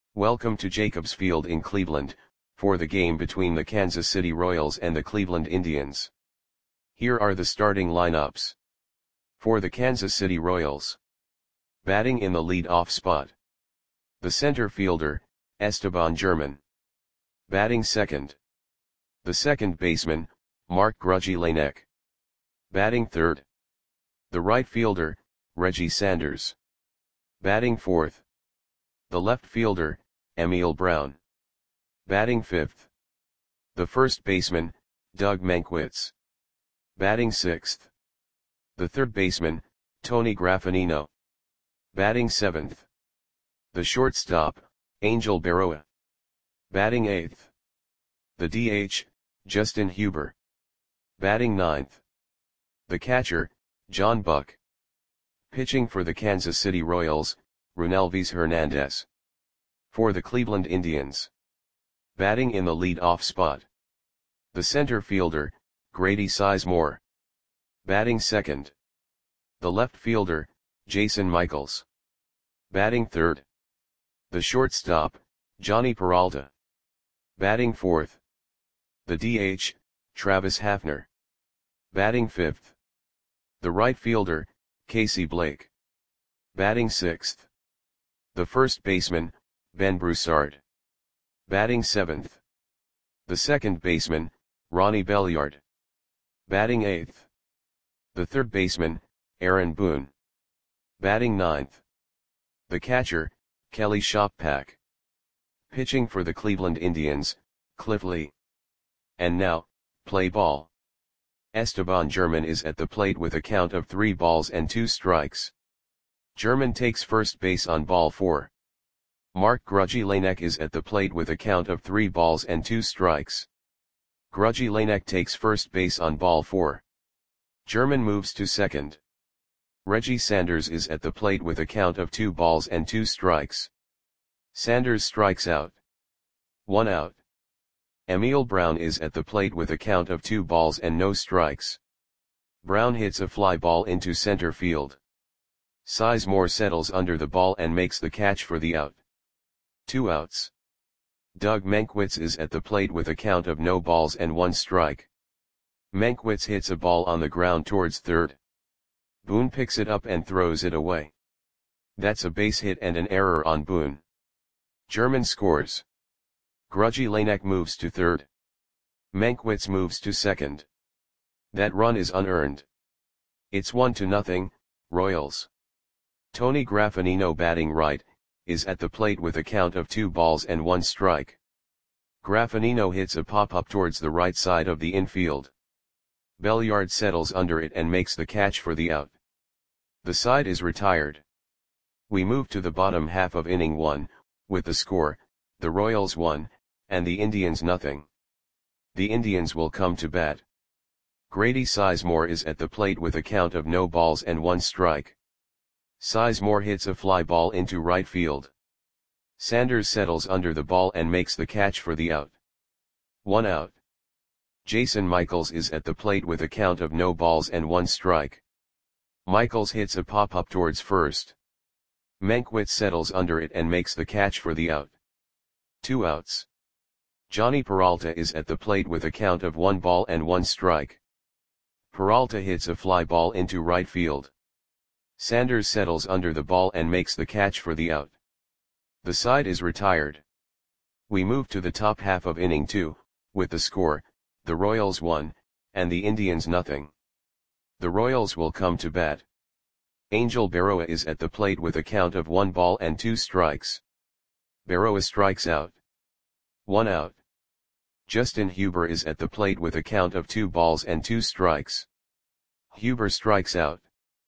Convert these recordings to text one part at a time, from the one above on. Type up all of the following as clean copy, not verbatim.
Welcome to Jacobs Field in Cleveland, for the game between the Kansas City Royals and the Cleveland Indians. Here are the starting lineups. For the Kansas City Royals. Batting in the lead-off spot. The center fielder, Esteban Germán. Batting second. The second baseman, Mark Grudgy Laennec. Batting third. The right fielder, Reggie Sanders. Batting fourth. The left fielder, Emil Brown. Batting fifth. The first baseman, Doug Mankiewicz. Batting sixth. The third baseman, Tony Graffagnino. Batting seventh. The shortstop, Angel Berroa. Batting eighth. The DH, Justin Huber. Batting ninth. The catcher, John Buck. Pitching for the Kansas City Royals, Runelvis Hernandez. For the Cleveland Indians. Batting in the lead-off spot. The center fielder, Grady Sizemore. Batting second. The left fielder, Jason Michaels. Batting third. The shortstop, Jhonny Peralta. Batting fourth. The DH, Travis Hafner. Batting fifth. The right fielder, Casey Blake. Batting sixth. The first baseman, Ben Broussard. Batting seventh. The second baseman, Ronnie Belliard. Batting eighth. The third baseman, Aaron Boone. Batting ninth. The catcher, Kelly Shoppak. Pitching for the Cleveland Indians, Cliff Lee. And now, play ball. Esteban Germán is at the plate with a count of 3 balls and 2 strikes. Germán takes first base on ball 4. Mark Grudgy Laennec is at the plate with a count of 3 balls and 2 strikes. Grudgy Laennec takes first base on ball 4. Germán moves to second. Reggie Sanders is at the plate with a count of 2 balls and 2 strikes. Sanders strikes out. 1 out. Emil Brown is at the plate with a count of 2 balls and no strikes. Brown hits a fly ball into center field. Sizemore settles under the ball and makes the catch for the out. 2 outs. Doug Mankiewicz is at the plate with a count of no balls and 1 strike. Mankiewicz hits a ball on the ground towards third. Boone picks it up and throws it away. That's a base hit and an error on Boone. Germán scores. Grudgy Laennec moves to third. Mankiewicz moves to second. That run is unearned. It's 1-0, Royals. Tony Graffagnino, batting right, is at the plate with a count of 2 balls and 1 strike. Graffagnino hits a pop-up towards the right side of the infield. Belliard settles under it and makes the catch for the out. The side is retired. We move to the bottom half of inning 1, with the score, the Royals 1, and the Indians 0. The Indians will come to bat. Grady Sizemore is at the plate with a count of no balls and 1 strike. Sizemore hits a fly ball into right field. Sanders settles under the ball and makes the catch for the out. 1 out. Jason Michaels is at the plate with a count of no balls and 1 strike. Michaels hits a pop-up towards first. Mankiewicz settles under it and makes the catch for the out. 2 outs. Jhonny Peralta is at the plate with a count of 1 ball and 1 strike. Peralta hits a fly ball into right field. Sanders settles under the ball and makes the catch for the out. The side is retired. We move to the top half of inning 2, with the score, the Royals 1, and the Indians 0. The Royals will come to bat. Angel Berroa is at the plate with a count of 1 ball and 2 strikes. Berroa strikes out. 1 out. Justin Huber is at the plate with a count of 2 balls and 2 strikes. Huber strikes out.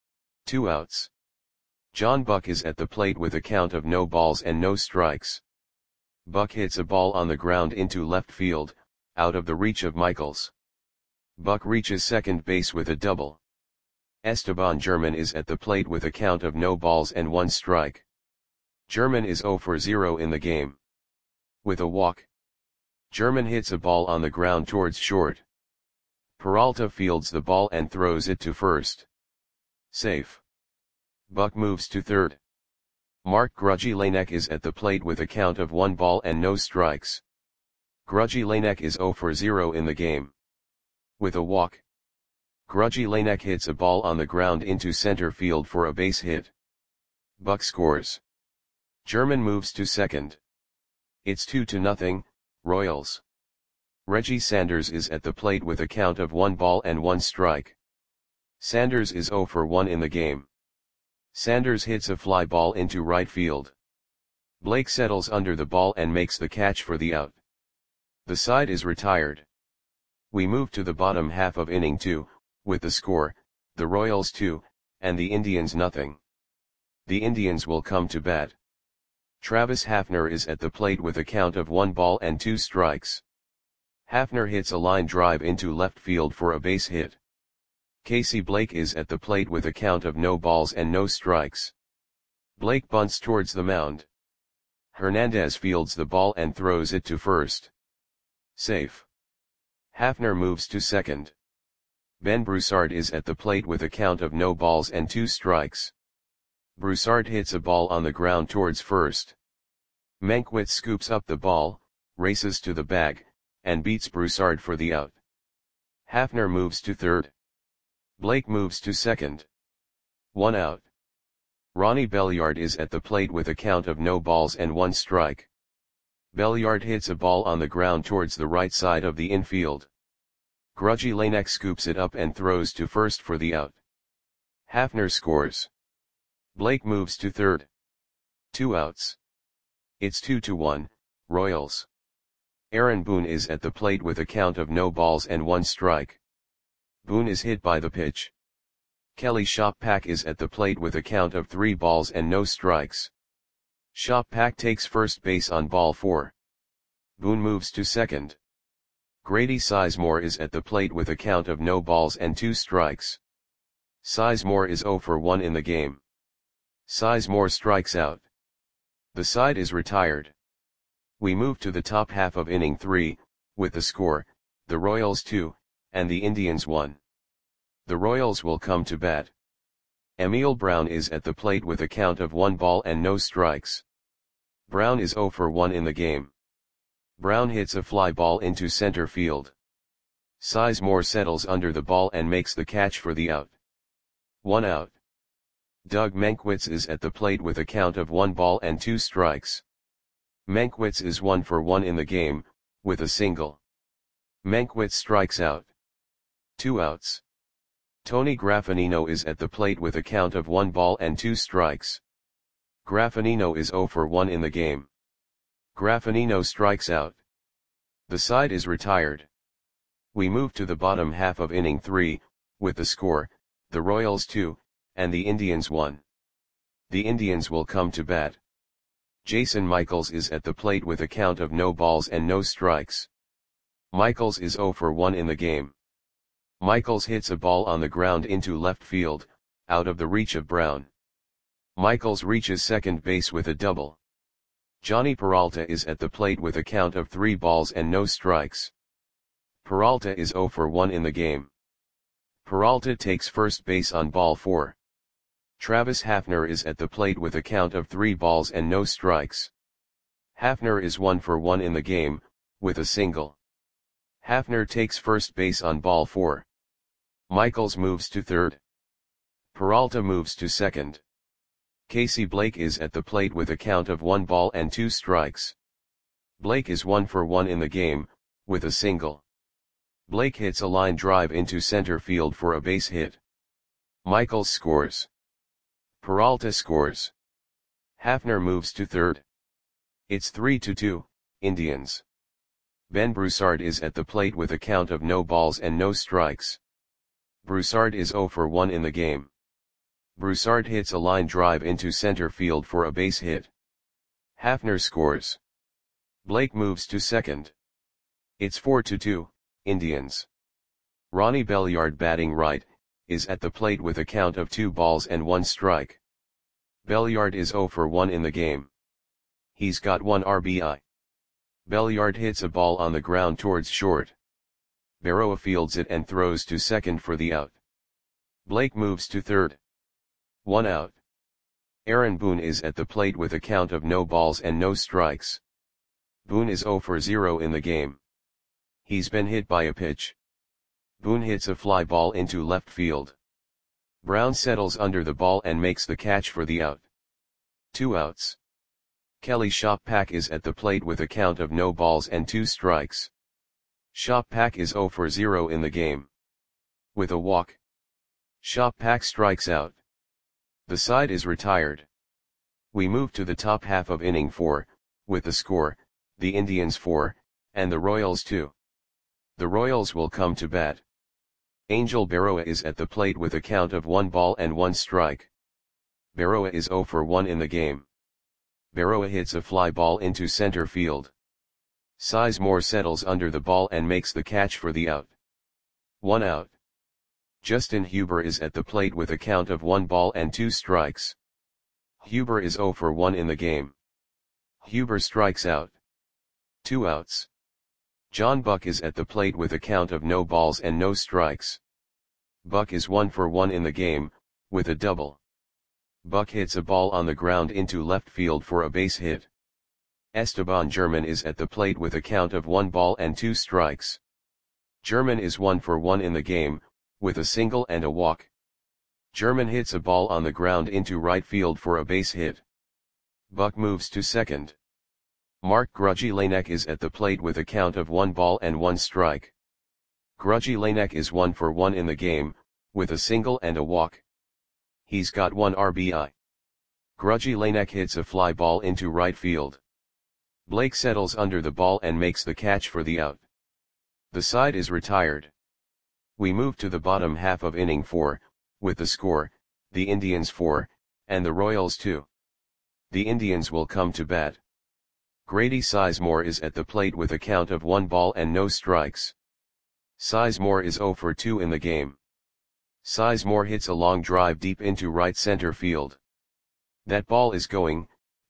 2 outs. John Buck is at the plate with a count of no balls and no strikes. Buck hits a ball on the ground into left field, out of the reach of Michaels. Buck reaches second base with a double. Esteban Germán is at the plate with a count of no balls and 1 strike. Germán is 0 for 0 in the game. With a walk. Germán hits a ball on the ground towards short. Peralta fields the ball and throws it to first. Safe. Buck moves to third. Mark Grudzielanek is at the plate with a count of 1 ball and no strikes. Grudzielanek is 0 for 0 in the game. With a walk, Grudzielanek hits a ball on the ground into center field for a base hit. Buck scores. German moves to second. It's 2-0, Royals. Reggie Sanders is at the plate with a count of 1 ball and 1 strike. Sanders is 0 for 1 in the game. Sanders hits a fly ball into right field. Blake settles under the ball and makes the catch for the out. The side is retired. We move to the bottom half of inning 2, with the score, the Royals 2, and the Indians nothing. The Indians will come to bat. Travis Hafner is at the plate with a count of 1 ball and 2 strikes. Hafner hits a line drive into left field for a base hit. Casey Blake is at the plate with a count of no balls and no strikes. Blake bunts towards the mound. Hernandez fields the ball and throws it to first. Safe. Hafner moves to second. Ben Broussard is at the plate with a count of no balls and 2 strikes. Broussard hits a ball on the ground towards first. Mankiewicz scoops up the ball, races to the bag, and beats Broussard for the out. Hafner moves to third. Blake moves to second. 1 out. Ronnie Belliard is at the plate with a count of no balls and 1 strike. Belliard hits a ball on the ground towards the right side of the infield. Grudzielanek scoops it up and throws to first for the out. Hafner scores. Blake moves to third. 2 outs. It's 2-1, Royals. Aaron Boone is at the plate with a count of no balls and 1 strike. Boone is hit by the pitch. Kelly Shoppak is at the plate with a count of 3 balls and no strikes. Shoppak takes first base on ball 4. Boone moves to second. Grady Sizemore is at the plate with a count of no balls and 2 strikes. Sizemore is 0 for 1 in the game. Sizemore strikes out. The side is retired. We move to the top half of inning 3, with the score, the Royals 2, and the Indians 1. The Royals will come to bat. Emil Brown is at the plate with a count of 1 ball and no strikes. Brown is 0 for 1 in the game. Brown hits a fly ball into center field. Sizemore settles under the ball and makes the catch for the out. 1 out. Doug Mankiewicz is at the plate with a count of 1 ball and 2 strikes. Mankiewicz is 1 for 1 in the game, with a single. Mankiewicz strikes out. 2 outs. Tony Graffinino is at the plate with a count of 1 ball and 2 strikes. Graffinino is 0 for 1 in the game. Graffinino strikes out. The side is retired. We move to the bottom half of inning 3, with the score, the Royals 2, and the Indians 1. The Indians will come to bat. Jason Michaels is at the plate with a count of no balls and no strikes. Michaels is 0 for 1 in the game. Michaels hits a ball on the ground into left field, out of the reach of Brown. Michaels reaches second base with a double. Johnny Peralta is at the plate with a count of 3 balls and no strikes. Peralta is 0 for 1 in the game. Peralta takes first base on ball 4. Travis Hafner is at the plate with a count of 3 balls and no strikes. Hafner is 1 for 1 in the game, with a single. Hafner takes first base on ball 4. Michaels moves to third. Peralta moves to second. Casey Blake is at the plate with a count of 1 ball and 2 strikes. Blake is 1 for 1 in the game, with a single. Blake hits a line drive into center field for a base hit. Michaels scores. Peralta scores. Hafner moves to third. It's 3-2, Indians. Ben Broussard is at the plate with a count of no balls and no strikes. Broussard is 0 for 1 in the game. Broussard hits a line drive into center field for a base hit. Hafner scores. Blake moves to second. It's 4-2, Indians. Ronnie Belliard, batting right, is at the plate with a count of 2 balls and 1 strike. Belliard is 0 for 1 in the game. He's got 1 RBI. Belliard hits a ball on the ground towards short. Berroa fields it and throws to second for the out. Blake moves to third. 1 out. Aaron Boone is at the plate with a count of no balls and no strikes. Boone is 0 for 0 in the game. He's been hit by a pitch. Boone hits a fly ball into left field. Brown settles under the ball and makes the catch for the out. 2 outs. Kelly Shoppack is at the plate with a count of no balls and 2 strikes. Shoppack is 0 for 0 in the game. With a walk, Shoppack strikes out. The side is retired. We move to the top half of inning 4, with the score, the Indians 4, and the Royals 2. The Royals will come to bat. Angel Berroa is at the plate with a count of 1 ball and 1 strike. Berroa is 0 for 1 in the game. Berroa hits a fly ball into center field. Sizemore settles under the ball and makes the catch for the out. 1 out. Justin Huber is at the plate with a count of 1 ball and 2 strikes. Huber is 0 for 1 in the game. Huber strikes out. 2 outs. John Buck is at the plate with a count of no balls and no strikes. Buck is 1 for 1 in the game, with a double. Buck hits a ball on the ground into left field for a base hit. Esteban German is at the plate with a count of 1 ball and 2 strikes. German is 1 for 1 in the game, with a single and a walk. German hits a ball on the ground into right field for a base hit. Buck moves to second. Mark Grudzielanek is at the plate with a count of 1 ball and 1 strike. Grudzielanek is 1 for 1 in the game, with a single and a walk. He's got 1 RBI. Grudzielanek hits a fly ball into right field. Blake settles under the ball and makes the catch for the out. The side is retired. We move to the bottom half of inning 4, with the score, the Indians 4, and the Royals 2. The Indians will come to bat. Grady Sizemore is at the plate with a count of 1 ball and no strikes. Sizemore is 0 for 2 in the game. Sizemore hits a long drive deep into right center field. That ball is gone.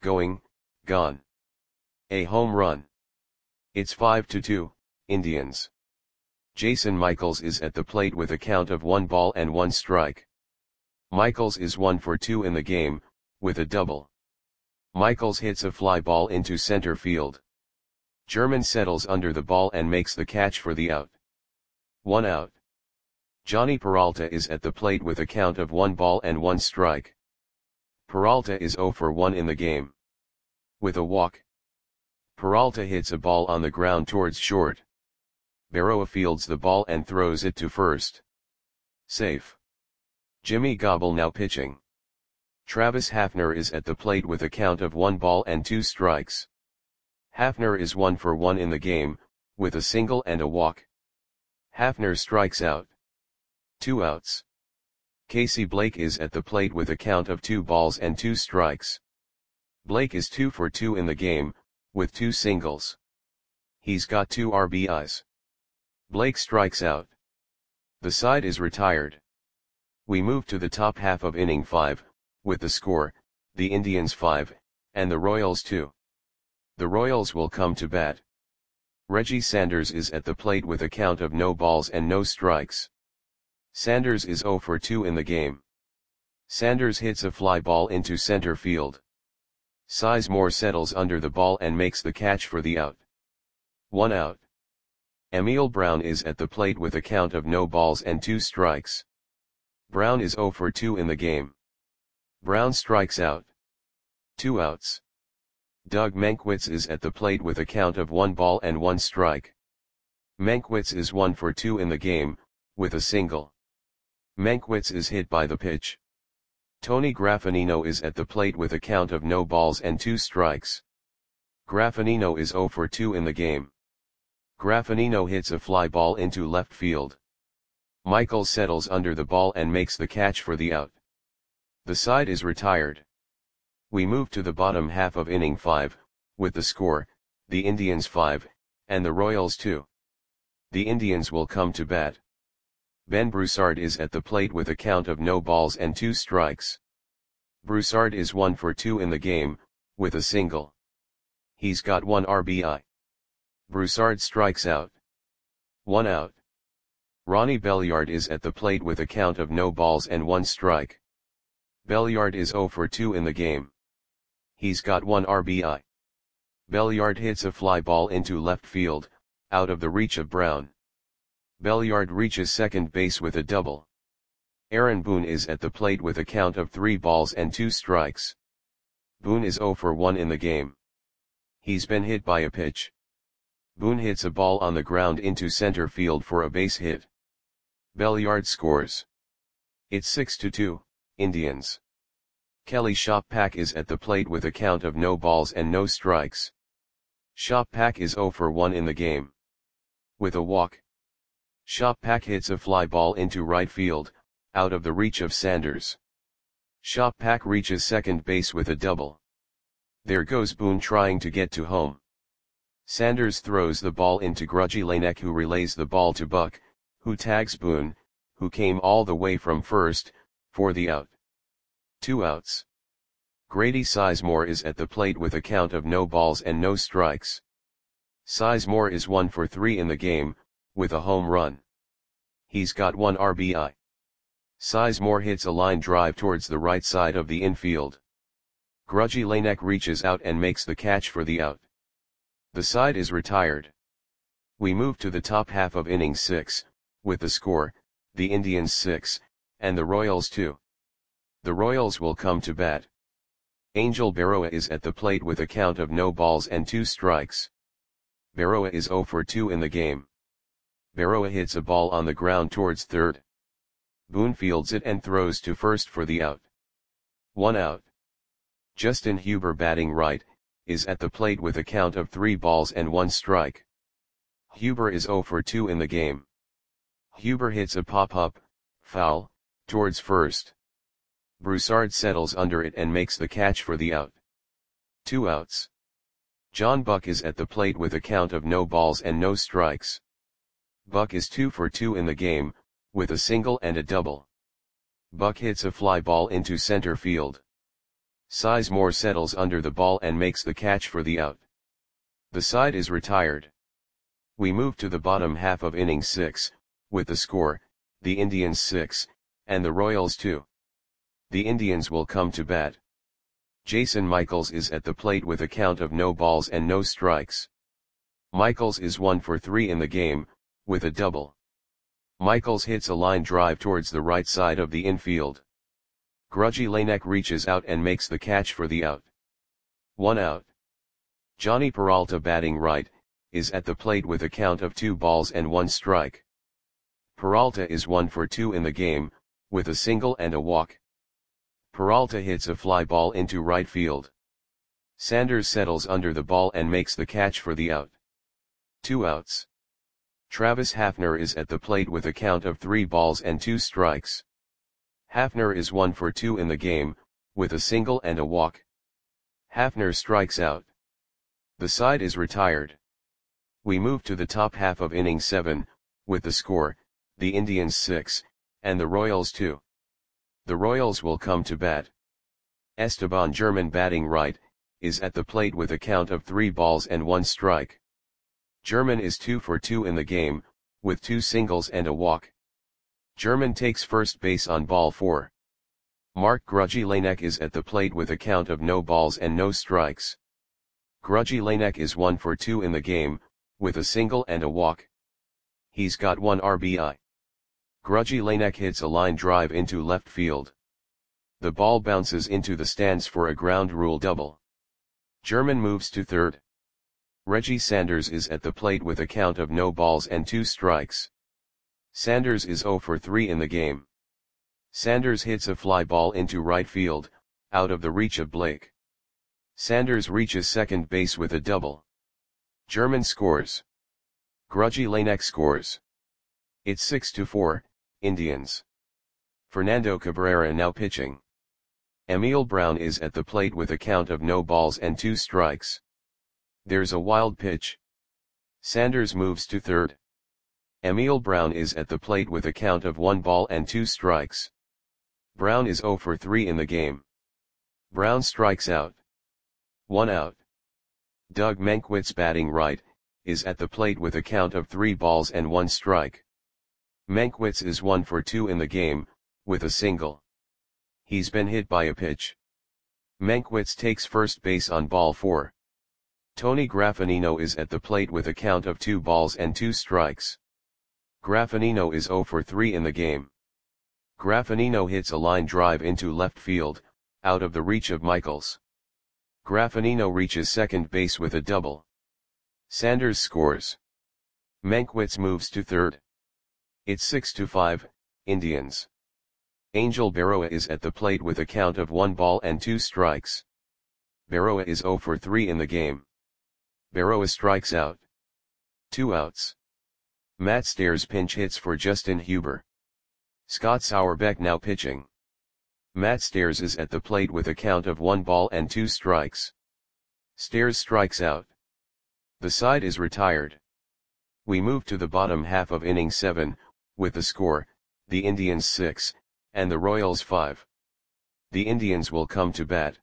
A home run. It's 5-2, Indians. Jason Michaels is at the plate with a count of 1 ball and 1 strike. Michaels is 1 for 2 in the game, with a double. Michaels hits a fly ball into center field. German settles under the ball and makes the catch for the out. 1 out. Johnny Peralta is at the plate with a count of 1 ball and 1 strike. Peralta is 0 for 1 in the game. With a walk, Peralta hits a ball on the ground towards short. Berroa fields the ball and throws it to first. Safe. Jimmy Gobble now pitching. Travis Hafner is at the plate with a count of 1 ball and 2 strikes. Hafner is 1 for 1 in the game, with a single and a walk. Hafner strikes out. 2 outs. Casey Blake is at the plate with a count of 2 balls and 2 strikes. Blake is 2 for 2 in the game, with 2 singles. He's got 2 RBIs. Blake strikes out. The side is retired. We move to the top half of inning 5, with the score, the Indians 5, and the Royals 2. The Royals will come to bat. Reggie Sanders is at the plate with a count of no balls and no strikes. Sanders is 0 for 2 in the game. Sanders hits a fly ball into center field. Sizemore settles under the ball and makes the catch for the out. 1 out. Emil Brown is at the plate with a count of no balls and 2 strikes. Brown is 0 for 2 in the game. Brown strikes out. 2 outs. Doug Mankiewicz is at the plate with a count of 1 ball and 1 strike. Mankiewicz is 1 for 2 in the game, with a single. Mankiewicz is hit by the pitch. Tony Graffinino is at the plate with a count of no balls and 2 strikes. Graffinino is 0 for 2 in the game. Graffinino hits a fly ball into left field. Michael settles under the ball and makes the catch for the out. The side is retired. We move to the bottom half of inning 5, with the score, the Indians 5, and the Royals 2. The Indians will come to bat. Ben Broussard is at the plate with a count of no balls and 2 strikes. Broussard is 1 for 2 in the game, with a single. He's got 1 RBI. Broussard strikes out. 1 out. Ronnie Belliard is at the plate with a count of no balls and 1 strike. Belliard is 0 for 2 in the game. He's got 1 RBI. Belliard hits a fly ball into left field, out of the reach of Brown. Belliard reaches second base with a double. Aaron Boone is at the plate with a count of 3 balls and 2 strikes. Boone is 0 for 1 in the game. He's been hit by a pitch. Boone hits a ball on the ground into center field for a base hit. Belliard scores. It's 6-2, Indians. Kelly Shoppak is at the plate with a count of no balls and no strikes. Shoppak is 0 for 1 in the game. With a walk. Shoppak hits a fly ball into right field, out of the reach of Sanders. Shoppak reaches second base with a double. There goes Boone trying to get to home. Sanders throws the ball into Grudgy Lanek, who relays the ball to Buck, who tags Boone, who came all the way from first, for the out. 2 outs. Grady Sizemore is at the plate with a count of no balls and no strikes. Sizemore is 1 for 3 in the game, with a home run. He's got 1 RBI. Sizemore hits a line drive towards the right side of the infield. Grudgy Lanek reaches out and makes the catch for the out. The side is retired. We move to the top half of inning 6, with the score, the Indians 6, and the Royals 2. The Royals will come to bat. Angel Berroa is at the plate with a count of no balls and 2 strikes. Berroa is 0 for 2 in the game. Berroa hits a ball on the ground towards third. Boone fields it and throws to first for the out. 1 out. Justin Huber, batting right, is at the plate with a count of 3 balls and 1 strike. Huber is 0 for 2 in the game. Huber hits a pop-up, foul, towards first. Broussard settles under it and makes the catch for the out. 2 outs. John Buck is at the plate with a count of no balls and no strikes. Buck is 2 for 2 in the game, with a single and a double. Buck hits a fly ball into center field. Sizemore settles under the ball and makes the catch for the out. The side is retired. We move to the bottom half of inning 6, with the score, the Indians 6, and the Royals 2. The Indians will come to bat. Jason Michaels is at the plate with a count of no balls and no strikes. Michaels is 1 for 3 in the game, with a double. Michaels hits a line drive towards the right side of the infield. Grudgy Lanek reaches out and makes the catch for the out. 1 out. Johnny Peralta, batting right, is at the plate with a count of 2 balls and 1 strike. Peralta is 1 for 2 in the game, with a single and a walk. Peralta hits a fly ball into right field. Sanders settles under the ball and makes the catch for the out. 2 outs. Travis Hafner is at the plate with a count of 3 balls and 2 strikes. Hafner is 1 for 2 in the game, with a single and a walk. Hafner strikes out. The side is retired. We move to the top half of inning 7, with the score, the Indians 6, and the Royals 2. The Royals will come to bat. Esteban German, batting right, is at the plate with a count of 3 balls and 1 strike. German is 2 for 2 in the game, with 2 singles and a walk. German takes first base on ball 4. Mark Grudgy Lanek is at the plate with a count of no balls and no strikes. Grudgy Lanek is 1 for 2 in the game, with a single and a walk. He's got 1 RBI. Grudgy Lanek hits a line drive into left field. The ball bounces into the stands for a ground rule double. German moves to third. Reggie Sanders is at the plate with a count of no balls and 2 strikes. Sanders is 0 for 3 in the game. Sanders hits a fly ball into right field, out of the reach of Blake. Sanders reaches second base with a double. German scores. Grudgy Lanek scores. It's 6-4, Indians. Fernando Cabrera now pitching. Emil Brown is at the plate with a count of no balls and 2 strikes. There's a wild pitch. Sanders moves to third. Emil Brown is at the plate with a count of 1 ball and 2 strikes. Brown is 0 for 3 in the game. Brown strikes out. 1 out. Doug Mankiewicz, batting right, is at the plate with a count of 3 balls and 1 strike. Mankiewicz is 1 for 2 in the game, with a single. He's been hit by a pitch. Mankiewicz takes first base on ball 4. Tony Graffagnino is at the plate with a count of 2 balls and 2 strikes. Graffagnino is 0 for 3 in the game. Graffagnino hits a line drive into left field, out of the reach of Michaels. Graffagnino reaches second base with a double. Sanders scores. Mankiewicz moves to third. It's 6-5, Indians. Angel Berroa is at the plate with a count of 1 ball and 2 strikes. Berroa is 0 for 3 in the game. Berroa strikes out. 2 outs. Matt Stairs pinch hits for Justin Huber. Scott Sauerbeck now pitching. Matt Stairs is at the plate with a count of 1 ball and 2 strikes. Stairs strikes out. The side is retired. We move to the bottom half of inning 7, with the score, the Indians 6, and the Royals 5. The Indians will come to bat.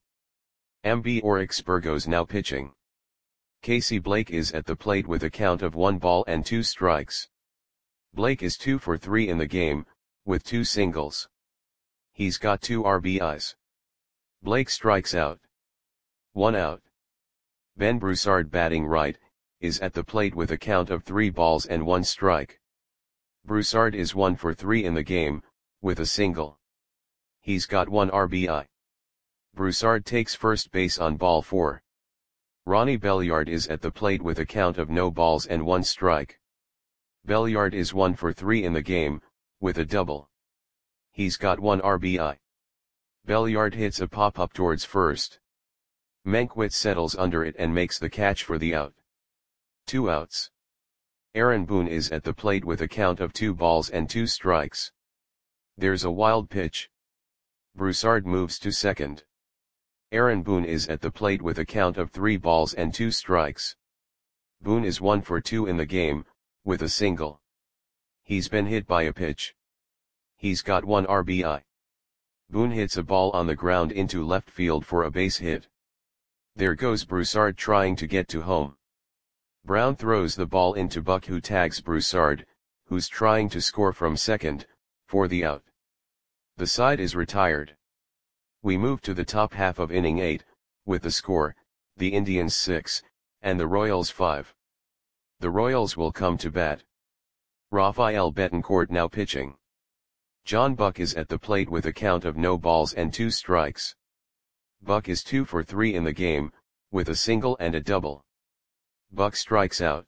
MB Oryx Burgos now pitching. Casey Blake is at the plate with a count of 1 ball and 2 strikes. Blake is 2 for 3 in the game, with 2 singles. He's got 2 RBIs. Blake strikes out. 1 out. Ben Broussard batting right, is at the plate with a count of 3 balls and 1 strike. Broussard is 1 for 3 in the game, with a single. He's got 1 RBI. Broussard takes first base on ball 4. Ronnie Belliard is at the plate with a count of no balls and 1 strike. Belliard is 1 for 3 in the game, with a double. He's got 1 RBI. Belliard hits a pop-up towards first. Mankiewicz settles under it and makes the catch for the out. 2 outs. Aaron Boone is at the plate with a count of 2 balls and 2 strikes. There's a wild pitch. Broussard moves to second. Aaron Boone is at the plate with a count of 3 balls and 2 strikes. Boone is 1 for 2 in the game, with a single. He's been hit by a pitch. He's got 1 RBI. Boone hits a ball on the ground into left field for a base hit. There goes Broussard trying to get to home. Brown throws the ball into Buck, who tags Broussard, who's trying to score from second, for the out. The side is retired. We move to the top half of inning 8, with the score, the Indians 6, and the Royals 5. The Royals will come to bat. Rafael Betancourt now pitching. John Buck is at the plate with a count of no balls and 2 strikes. Buck is 2 for 3 in the game, with a single and a double. Buck strikes out.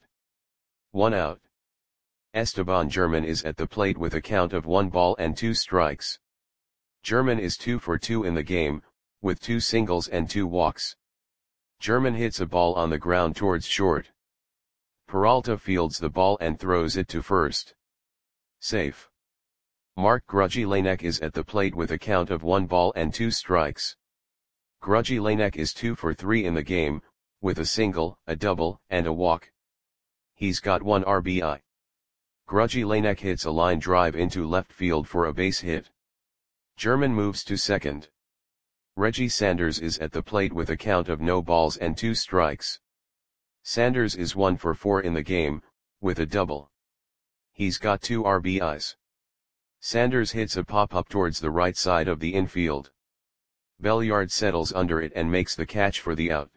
1 out. Esteban German is at the plate with a count of 1 ball and 2 strikes. German is 2 for 2 in the game, with 2 singles and 2 walks. German hits a ball on the ground towards short. Peralta fields the ball and throws it to first. Safe. Mark Grudzielanek is at the plate with a count of 1 ball and 2 strikes. Grudzielanek is 2 for 3 in the game, with a single, a double, and a walk. He's got 1 RBI. Grudzielanek hits a line drive into left field for a base hit. German moves to second. Reggie Sanders is at the plate with a count of no balls and 2 strikes. Sanders is 1 for 4 in the game, with a double. He's got 2 RBIs. Sanders hits a pop-up towards the right side of the infield. Belliard settles under it and makes the catch for the out.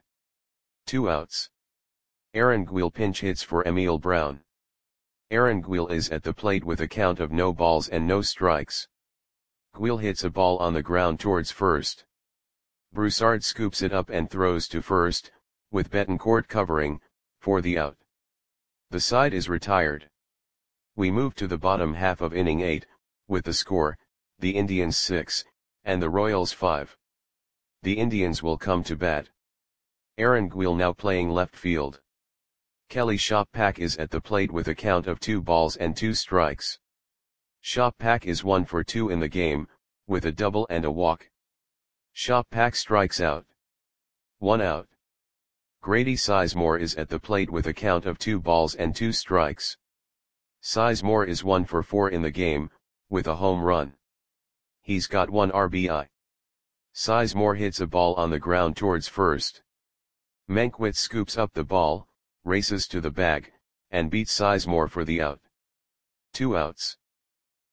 2 outs. Aaron Guil pinch hits for Emil Brown. Aaron Guil is at the plate with a count of no balls and no strikes. Guil hits a ball on the ground towards first. Broussard scoops it up and throws to first, with Betancourt covering, for the out. The side is retired. We move to the bottom half of inning 8, with the score, the Indians 6, and the Royals 5. The Indians will come to bat. Aaron Guil now playing left field. Kelly Shoppak is at the plate with a count of 2 balls and 2 strikes. Shoppak is 1 for 2 in the game, with a double and a walk. Shoppak strikes out. 1 out. Grady Sizemore is at the plate with a count of 2 balls and 2 strikes. Sizemore is 1 for 4 in the game, with a home run. He's got 1 RBI. Sizemore hits a ball on the ground towards first. Mankiewicz scoops up the ball, races to the bag, and beats Sizemore for the out. 2 outs.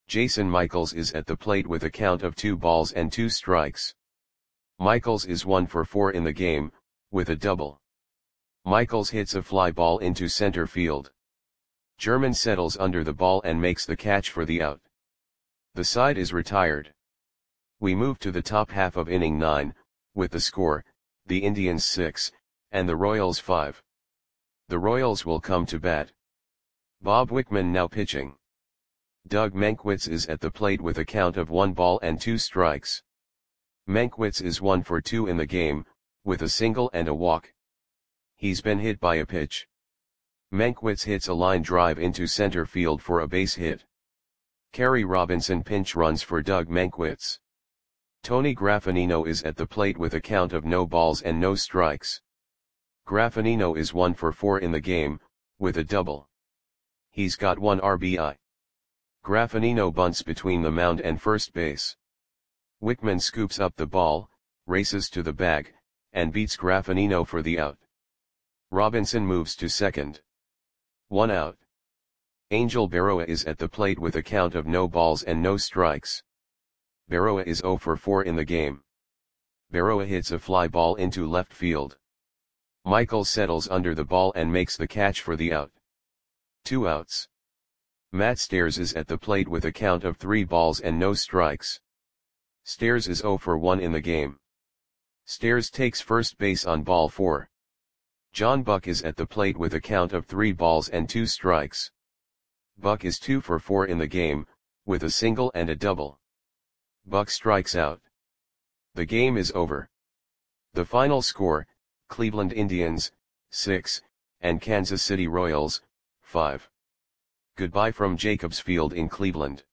Jason Michaels is at the plate with a count of 2 balls and 2 strikes. Michaels is 1 for 4 in the game, with a double. Michaels hits a fly ball into center field. German settles under the ball and makes the catch for the out. The side is retired. We move to the top half of inning 9, with the score, the Indians 6, and the Royals 5. The Royals will come to bat. Bob Wickman now pitching. Doug Mankiewicz is at the plate with a count of 1 ball and 2 strikes. Mankiewicz is 1 for 2 in the game, with a single and a walk. He's been hit by a pitch. Mankiewicz hits a line drive into center field for a base hit. Kerry Robinson pinch runs for Doug Mankiewicz. Tony Graffagnino is at the plate with a count of no balls and no strikes. Graffagnino is 1 for 4 in the game, with a double. He's got 1 RBI. Graffagnino bunts between the mound and first base. Wickman scoops up the ball, races to the bag, and beats Graffagnino for the out. Robinson moves to second. 1 out. Angel Berroa is at the plate with a count of no balls and no strikes. Berroa is 0 for 4 in the game. Berroa hits a fly ball into left field. Michaels settles under the ball and makes the catch for the out. 2 outs. Matt Stairs is at the plate with a count of 3 balls and no strikes. Stairs is 0 for 1 in the game. Stairs takes first base on ball 4. John Buck is at the plate with a count of 3 balls and 2 strikes. Buck is 2 for 4 in the game, with a single and a double. Buck strikes out. The game is over. The final score, Cleveland Indians, 6, and Kansas City Royals, 5. Goodbye from Jacobs Field in Cleveland.